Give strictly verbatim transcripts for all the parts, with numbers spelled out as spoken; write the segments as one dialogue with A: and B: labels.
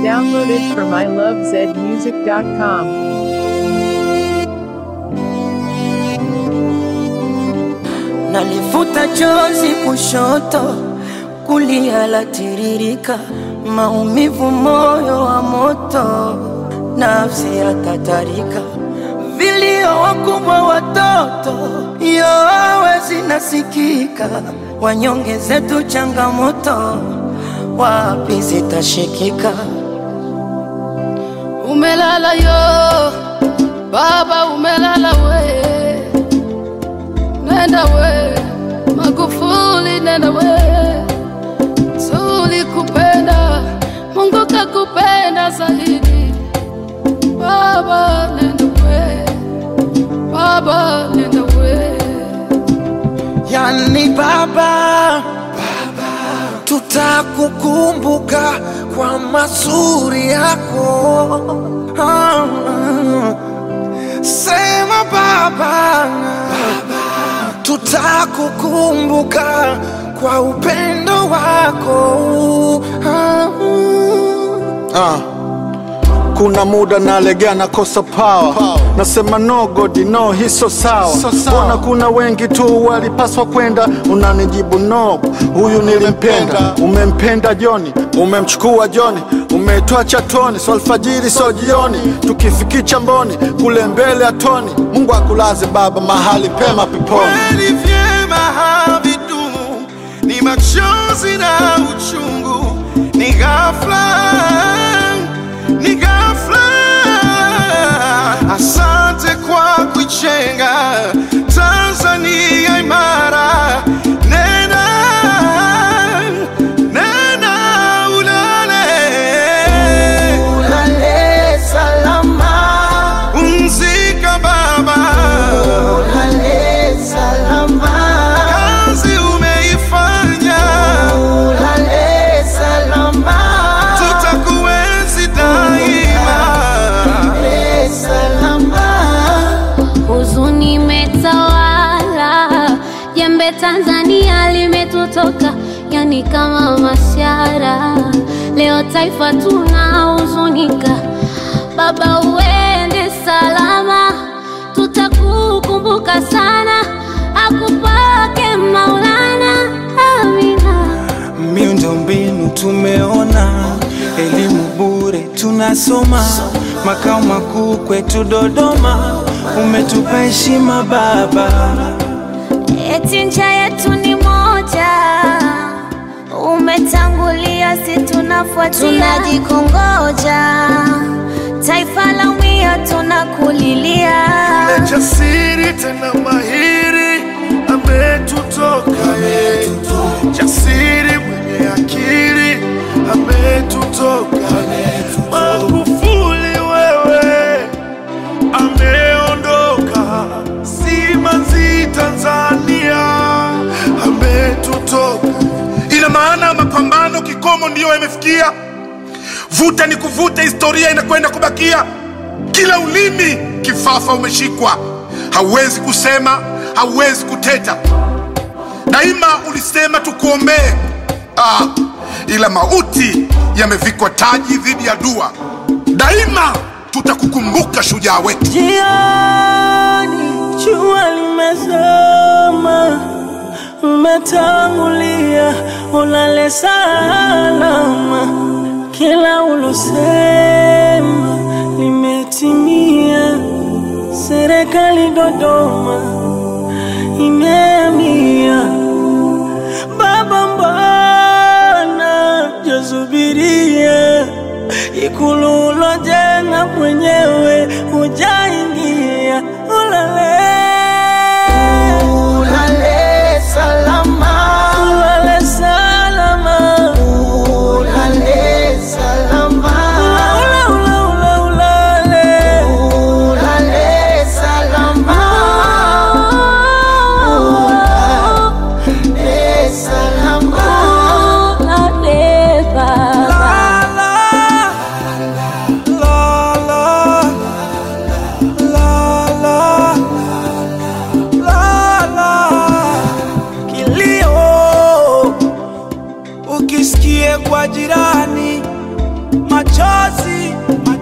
A: Downloaded from I love zed music dot com.
B: Nalifuta chozi kushoto, kulia la tiririka, maumivu moyo wa moto, nafsi ya tatarika, vilio wakubwa watoto, yowe zinasikika, wanyonge zetu changamoto, wapi zitashikika.
C: Umelala yo, baba umelala we, nenda we, Magufuli nenda we, tulikupenda, Mungu kakupenda zaidi. Baba nenda we, baba nenda we.
D: Yani baba, baba, tutakukumbuka kwa mazuri yako. Ah, ah. Sema baba, baba, tutakukumbuka kwa upendo wako. Ah,
E: ah. Kuna muda nalegea nakosa power, power. Nasema no God no hii so sawa, so sawa. Kuna wengi tu walipaswa kwenda, unanijibu no, huyu nilimpenda. Umempenda Joni, umemchukua Joni, umetoa chatoni, so alfajiri so jioni, tukifikicha mboni kule mbele ya toni. Mungu akulaze baba mahali pema peponi.
D: Kweli vyema havidumu, ni machozi na uchungu, ni ghafla, ni ghafla. Asante kwa kuichenga Tanzania imara. Nena, nena ulale,
B: Ulale salama,
D: umzika baba,
B: ulale salama,
D: kazi umeifanya,
B: ulale salama,
D: tutakuenzi daima.
B: ulale salama.
F: Huzuni metawala, jembe Tanzania limetutoka, yani kama mashara. Leo taifa tunahuzunika, baba uende salama, tutakukumbuka sana, akupake Maulana, amina.
G: Miundombinu tumeona, elimu bure tunasoma, makao makuu kwetu Dodoma, umetupa heshima baba.
F: Eti ncha yetu ni moja, umetangulia si tunafuatia, tunajikongoja, taifa la umia tunakulilia.
D: Jasiri tena mahiri ametutoka, ye jasiri mwenye akili ametutoka. Magufuli wewe ameondoka, simanzi Tanzania ametutoka. Ina maana mapambano kikomo ndio yamefikia, vuta ni kuvuta, historia inakwenda kubakia. Kila ulimi kifafa umeshikwa, hauwezi kusema, hauwezi kuteta. Daima ulisema tukuombee, ah, ila mauti yamevikwa taji dhidi ya dua. Daima tutakukumbuka shujaa wetu.
B: Jioni jua limezama, umetangulia, ulale salama, kila ulosema limetimia. Serikali Dodoma imehamia, baba mbona jasubiria, Ikulu ulojenga mwenyewe hujaingia. Ulale, ulale salama, ulale salama, ulale salama, ula ula ula ulale, ulale salama, ulale salama, ulale baba.
G: La la, la la,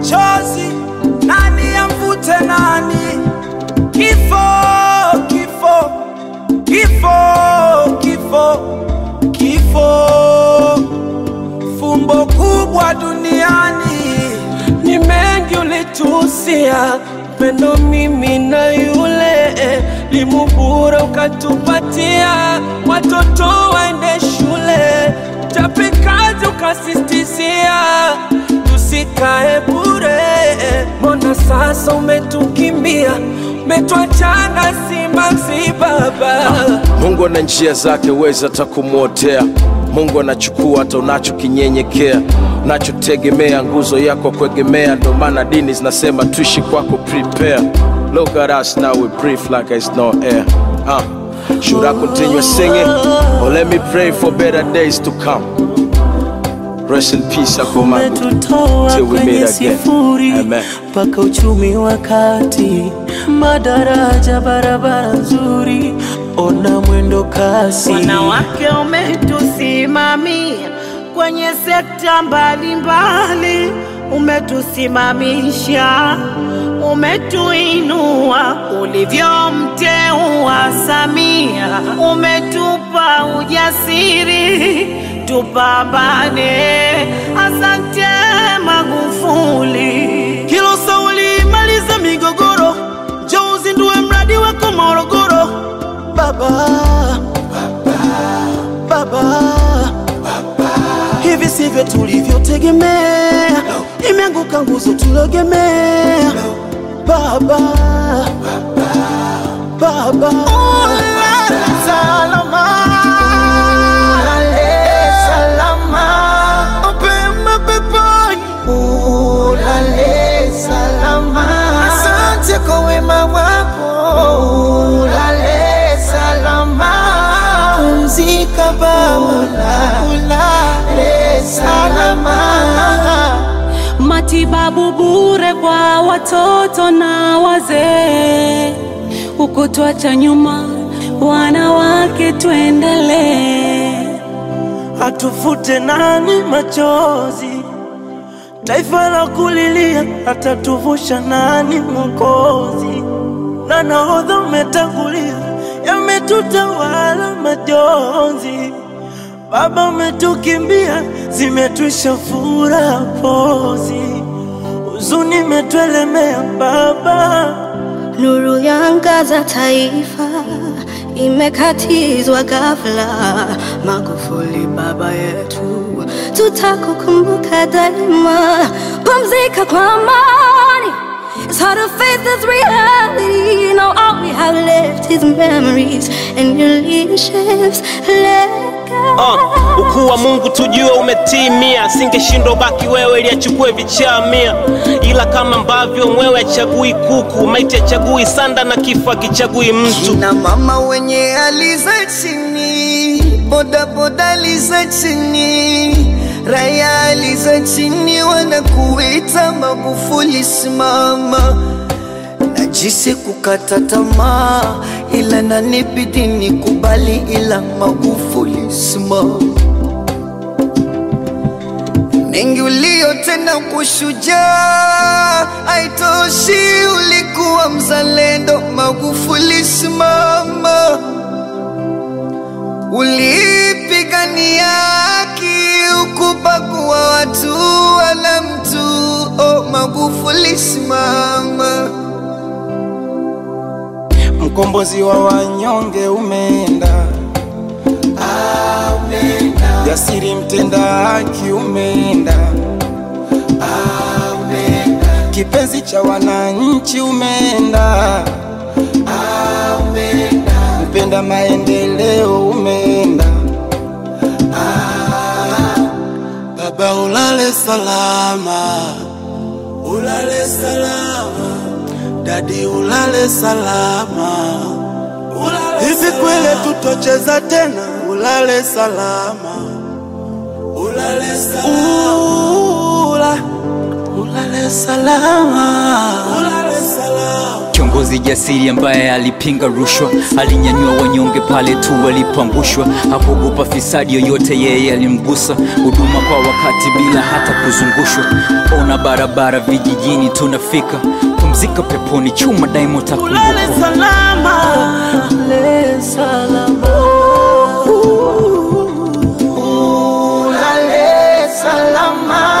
G: machozi, nani amvute nani? Kifo, kifo, kifo, kifo, kifo, fumbo kubwa duniani. Ni mengi ulitusia, pendo mimi na yule, limubura ukatupatia, watoto waende shule, chapikazi ukasistizia, tusikae bure. Mbona sasa umetukimbia, umetuachana simanzi baba?
H: Mungu ana njia zake, weza takumuotea. Mungu anachukua hata unachokinyenyekea, unachotegemea, nguzo yako kuegemea. Ndo maana dini zinasema tuishi kwako prepare. Look at us now, we breathe like it's no air. uh, Should I continue singing, or let me pray for better days to come? Rest in peace, Akumangu, till we meet again. Amen.
B: Paka uchumi wakati, madaraja barabara nzuri, ona mwendo kasi.
I: Wanawake umetusimamia kwenye sekta mbalimbali, umetusimamisha, umetuinua, ulivyomteua Samia, umetupa ujasiri tupambane. Asante Magufuli.
B: Kilo Sauli maliza migogoro, njoo uzindue mradi wako Morogoro. Baba, baba, baba, baba, hivi sivyo tulivyotegemea, imeanguka nguzo tulogemea. Baba, baba, baba, ulale salama, ulale salama, upema peponi, ulale salama. Asante kwa wema wako, ulale salama. Pumzika baba, ulale salama.
J: Matibabu bure kwa watoto na wazee, ukutuacha nyuma wanawake, tuendelee.
B: Atufute nani machozi, taifa la kulilia, atatuvusha nani Mwokozi? Na nahodha umetangulia, yametutawala majonzi. Baba umetukimbia, zimetwisha furaha pozi, huzuni imetuelemea baba.
F: Nuru yaangaza taifa, imekatizwa ghafla. Magufuli baba yetu, tutakukumbuka daima. Pumzika kwa amani, it's hard to face this reality. Now all we have left is memories and your leadership's legacy.
K: Uh, ukuu wa Mungu tujue umetimia, singeshindwa baki wewe ili achukue vichamia. Ila kama ambavyo mwewe achagui kuku, maiti achagui sanda na kifo kichagui mtu.
B: Na mama wenye aliza chini, boda boda aliza chini, raya aliza chini, wanakuita Magufuli simama. Najisi kukata tamaa, ila nanibidi nikubali, ila Magufuli simama. Mengi uliyotenda kushujaa, haitoshi ulikuwa mzalendo. Magufuli simama, ulipigania haki, ukubagua watu wala mtu. Oh, Magufuli simama.
G: Mkombozi wa wanyonge umeenda, ameenda. Jasiri mtenda haki umeenda, ameenda. Kipenzi cha wananchi umeenda, ameenda. Mpenda maendeleo umeenda, ah. Baba ulale salama, ulale salama. Dadi ulale salama, ulale hivi kwele tutocheza tena, ulale salama, ulale salama. Ula, ulale salama, ulale salama.
L: kiongozi jasiri ambaye alipinga rushwa, alinyanyua wanyonge pale tu walipoangushwa, hakuogopa fisadi yoyote, yeye alimgusa. Huduma kwa wakati bila hata kuzungushwa, ona barabara vijijini tunafika. Pumzika peponi, chuma daima utakumbukwa.
I: Ulale salama, ulale salama, ulale salama.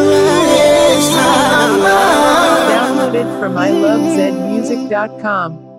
A: From I love zed music dot com.